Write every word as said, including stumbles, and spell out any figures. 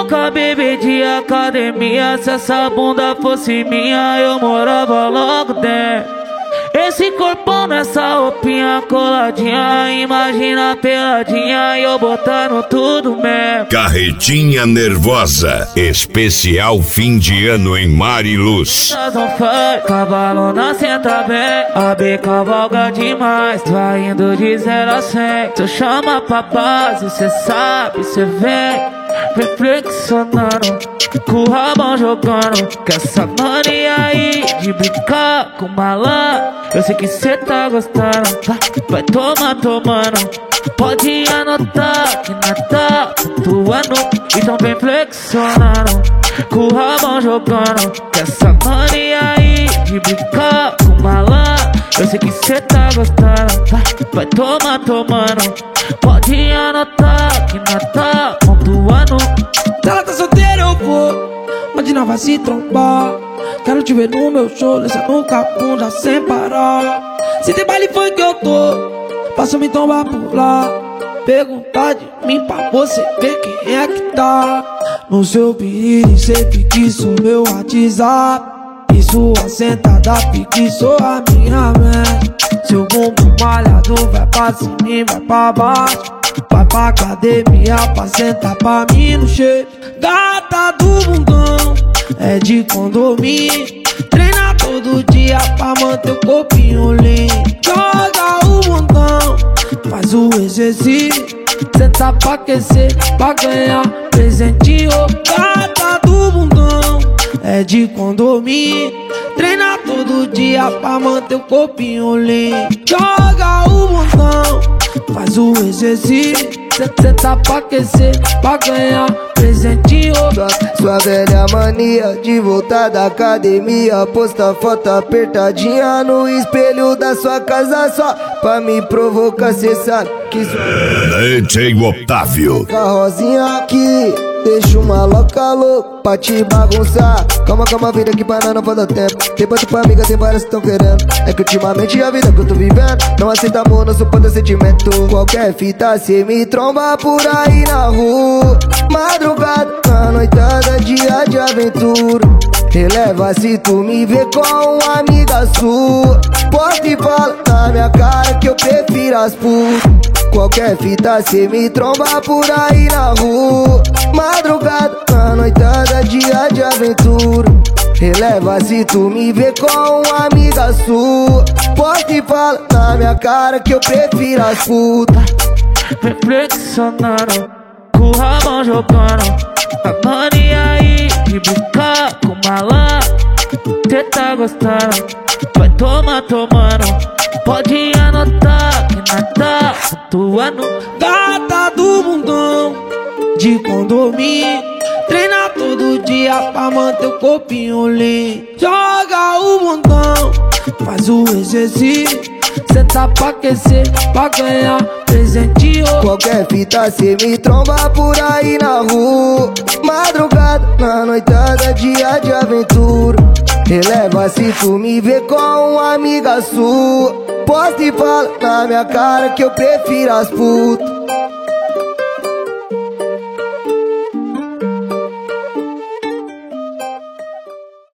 nunca bebi de academia. Se essa bunda fosse minha, eu morava logo dentro. Esse corpão nessa roupinha coladinha, imagina peladinha e eu botando tudo mesmo. Carretinha Nervosa, especial fim de ano em Mariluz. Cavalo na senta bem, a B cavalga demais, vai indo de zero a cem. Tu chama pra base, cê sabe, cê vem reflexionando, com o rabão jogando. Que essa mania aí de brincar com malandro, eu sei que cê tá gostando. Vai, vai tomar tomando, pode anotar que nada pontuando. Então vem flexionando, com o rabão jogando. Que essa mania aí de brincar com malandro, eu sei que cê tá gostando. Vai, vai tomar tomando, pode anotar que nada pontuando. Se ela tá solteira eu vou, onde não vai se trombar. Quero te ver no meu show, descendo capunda sem parar. Se tem baile funk eu tô, faço me tombar por lá. Perguntar de mim pra você ver quem é que tá no seu pedido, cê fixo meu WhatsApp. E sua sentada fixou a minha mente. Seu bumbum malhado vai pra cima e vai pra baixo. Vai pra academia pra sentar pra mim no shape. Gata do bundão, é de condomínio. Treina todo dia pra manter o corpinho lindo. Joga o bundão, faz o exercício. Senta pra aquecer, pra ganhar presentinho. Gata do bundão, é de condomínio. Treina todo dia pra manter o corpinho lindo. Joga o bundão, faz o exercício. Senta pra aquecer, pra ganhar presentinho. Sua, sua velha mania de voltar da academia, posta foto apertadinha no espelho da sua casa só pra me provocar, cê sabe que sua D J Otávio, carrozinha aqui deixa uma louca louca pra te bagunçar. Calma, calma, vida que para não falta tempo. Tem bando pra amiga, tem várias que tão querendo. É que ultimamente a vida que eu tô vivendo não aceita amor, não suporta sentimento. Qualquer fita cê me tromba por aí na rua. Madrugada, na noitada, dia de aventura. Releva se tu me vê com uma amiga sua. Posta e fala na minha cara que eu prefiro as putas. Qualquer fita cê me tromba por aí na rua. Madrugada, na noitada, dia de aventura. Releva se tu me vê com uma amiga sua. Posta e fala na minha cara que eu prefiro as putas. Reflexionando, com o rabão jogando. A mania aí de brincar com malandro, cê tá gostando. Vai tomar tomando, pode anotar que nada pontuando. Gata do bundão, de condomínio. Treina todo dia pra manter o corpinho lindo. Joga o bundão, faz o exercício. Senta pra aquecer, pra ganhar presentinho. Qualquer fita cê me tromba por aí na rua. Madrugada, na noitada, dia de aventura. Releva se tu me vê com uma amiga sua. Posta e fala na minha cara que eu prefiro as putas.